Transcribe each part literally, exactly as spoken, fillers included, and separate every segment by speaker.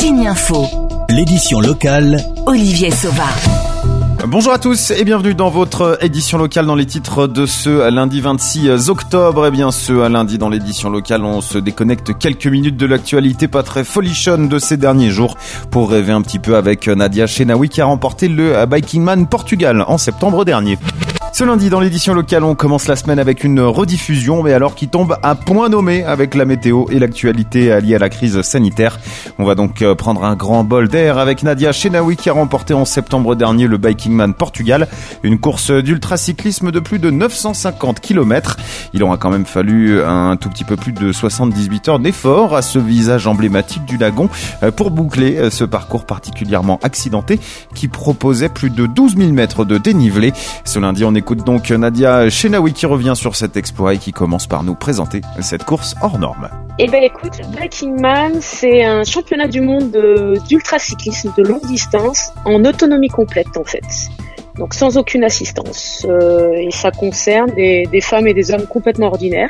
Speaker 1: Tignes Info.
Speaker 2: L'édition locale.
Speaker 1: Olivier Sauva.
Speaker 3: Bonjour à tous et bienvenue dans votre édition locale dans les titres de ce lundi vingt-six octobre. Eh bien, ce lundi dans l'édition locale, on se déconnecte quelques minutes de l'actualité pas très folichonne de ces derniers jours pour rêver un petit peu avec Nadia Chenaoui qui a remporté le Bikingman Portugal en septembre dernier. Ce lundi, dans l'édition locale, on commence la semaine avec une rediffusion, mais alors qui tombe à point nommé avec la météo et l'actualité liée à la crise sanitaire. On va donc prendre un grand bol d'air avec Nadia Chenaoui qui a remporté en septembre dernier le Bikingman Portugal, une course d'ultracyclisme de plus de neuf cent cinquante kilomètres. Il aura quand même fallu un tout petit peu plus de soixante-dix-huit heures d'effort à ce visage emblématique du lagon pour boucler ce parcours particulièrement accidenté qui proposait plus de douze mille mètres de dénivelé. Ce lundi, on écoute donc Nadia Chenaoui qui revient sur cet exploit et qui commence par nous présenter cette course hors norme.
Speaker 4: Eh ben écoute, Bikingman, c'est un championnat du monde de, d'ultracyclisme de longue distance en autonomie complète en fait. Donc sans aucune assistance. Euh, et ça concerne des, des femmes et des hommes complètement ordinaires.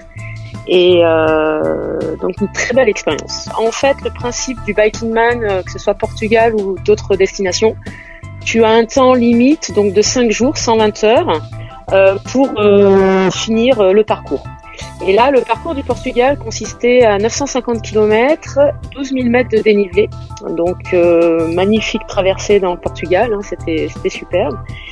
Speaker 4: Et euh, donc une très belle expérience. En fait, le principe du Bikingman, euh, que ce soit Portugal ou d'autres destinations, tu as un temps limite donc de cinq jours, cent vingt heures, euh, pour euh, finir euh, le parcours. Et là, le parcours du Portugal consistait à neuf cent cinquante kilomètres, douze mille mètres de dénivelé. Donc, euh, magnifique traversée dans le Portugal, hein, c'était, c'était superbe.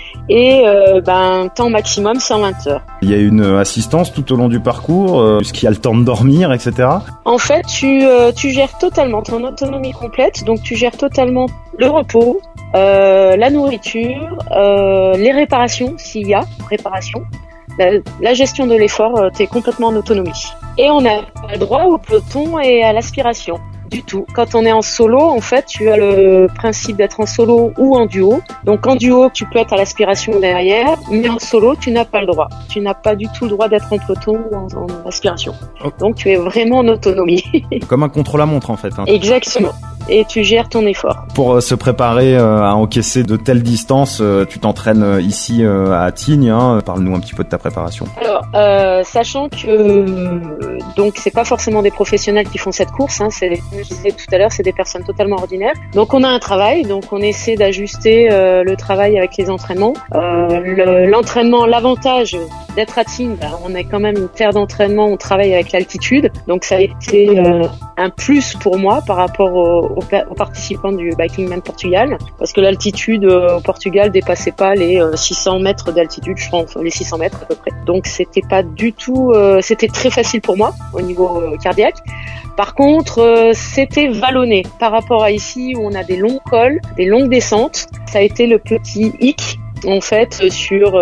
Speaker 4: Et euh, ben, temps maximum cent vingt heures.
Speaker 3: Il y a une assistance tout au long du parcours, euh, est-ce qu'il y a le temps de dormir, et cetera.
Speaker 4: En fait, tu, euh, tu gères totalement ton autonomie complète, donc tu gères totalement le repos, euh, la nourriture, euh, les réparations, s'il y a réparation. La, la gestion de l'effort, euh, t'es complètement en autonomie. Et on a le droit au peloton et à l'aspiration. Du tout. Quand on est en solo, en fait, tu as le principe d'être en solo ou en duo. Donc en duo, tu peux être à l'aspiration derrière, mais en solo, tu n'as pas le droit. Tu n'as pas du tout le droit d'être en peloton ou en, en aspiration. Oh. Donc tu es vraiment en autonomie.
Speaker 3: Comme un contre-la-montre en fait. Hein.
Speaker 4: Exactement. Et tu gères ton effort.
Speaker 3: Pour euh, se préparer euh, à encaisser de telles distances, euh, tu t'entraînes euh, ici euh, à Tignes. Hein. Parle-nous un petit peu de ta préparation.
Speaker 4: Alors, euh, sachant que euh, donc c'est pas forcément des professionnels qui font cette course, hein, c'est, comme je disais tout à l'heure, c'est des personnes totalement ordinaires. Donc on a un travail, donc on essaie d'ajuster euh, le travail avec les entraînements. Euh, le, l'entraînement, l'avantage d'être à Tignes, bah, on est quand même une terre d'entraînement, on travaille avec l'altitude, donc ça a été euh, un plus pour moi par rapport au aux participants du Bikingman Portugal, parce que l'altitude euh, au Portugal dépassait pas les euh, six cents mètres d'altitude, je pense, les six cents mètres à peu près. Donc c'était pas du tout, euh, c'était très facile pour moi au niveau euh, cardiaque. Par contre, euh, c'était vallonné par rapport à ici où on a des longs cols, des longues descentes. Ça a été le petit hic en fait sur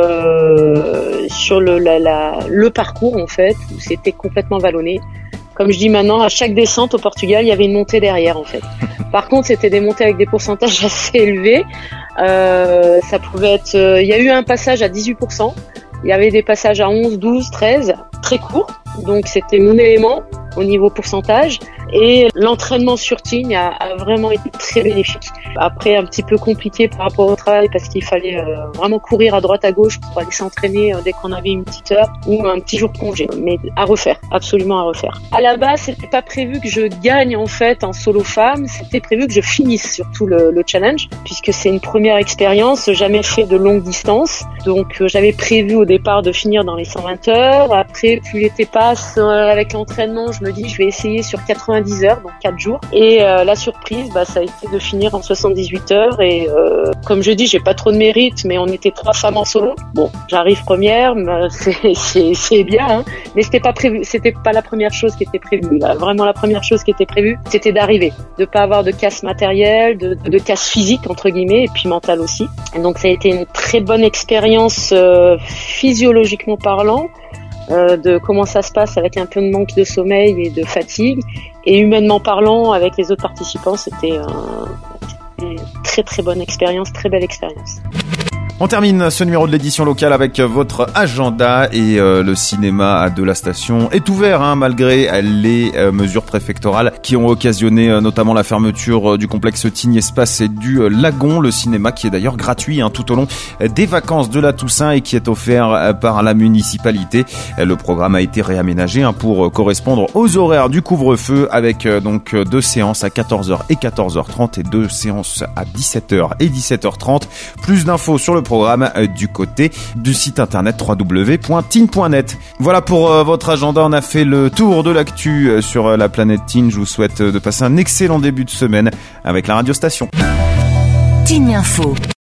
Speaker 4: euh, sur le la, la, le parcours en fait où c'était complètement vallonné. Comme je dis maintenant, à chaque descente au Portugal, il y avait une montée derrière en fait. Par contre, c'était des montées avec des pourcentages assez élevés. Euh, ça pouvait être, euh, il y a eu un passage à dix-huit pour cent. Il y avait des passages à onze, douze, treize, très courts. Donc c'était mon élément au niveau pourcentage. Et l'entraînement sur Tignes a, a vraiment été très bénéfique. Après, un petit peu compliqué par rapport au travail parce qu'il fallait euh, vraiment courir à droite à gauche pour aller s'entraîner euh, dès qu'on avait une petite heure ou un petit jour de congé. Mais à refaire, absolument à refaire. À la base, c'était pas prévu que je gagne en fait en solo femme. C'était prévu que je finisse surtout le, le challenge puisque c'est une première expérience. Jamais fait de longue distance. Donc euh, j'avais prévu au départ de finir dans les cent vingt heures. Après, plus l'été passe euh, avec l'entraînement, je me dis je vais essayer sur quatre-vingt-dix heures, donc quatre jours. Et euh, la surprise, bah, ça a été de finir en soixante-dix-huit heures. Et euh, comme je dis, j'ai pas trop de mérite, mais on était trois femmes en solo. Bon, j'arrive première, mais c'est, c'est, c'est bien, hein. Mais c'était pas prévu, c'était pas la première chose qui était prévue. Là, vraiment, la première chose qui était prévue, c'était d'arriver, de pas avoir de casse matérielle, de, de casse physique entre guillemets, et puis mentale aussi. Et donc ça a été une très bonne expérience euh, physiologiquement parlant. Euh, de comment ça se passe avec un peu de manque de sommeil et de fatigue, et humainement parlant avec les autres participants, c'était, euh, c'était une très très bonne expérience, très belle expérience.
Speaker 3: On termine ce numéro de l'édition locale avec votre agenda et euh, le cinéma de la station est ouvert hein, malgré les euh, mesures préfectorales qui ont occasionné euh, notamment la fermeture euh, du complexe Tignes Espace et du euh, Lagon. Le cinéma qui est d'ailleurs gratuit hein, tout au long euh, des vacances de la Toussaint et qui est offert euh, par la municipalité. Euh, le programme a été réaménagé hein, pour euh, correspondre aux horaires du couvre-feu avec euh, donc euh, deux séances à quatorze heures et quatorze heures trente et deux séances à dix-sept heures et dix-sept heures trente. Plus d'infos sur le programme euh, du côté du site internet w w w point teen point net. Voilà pour euh, votre agenda, on a fait le tour de l'actu euh, sur euh, la planète Teen. Je vous souhaite euh, de passer un excellent début de semaine avec la radio station.
Speaker 1: Teen Info.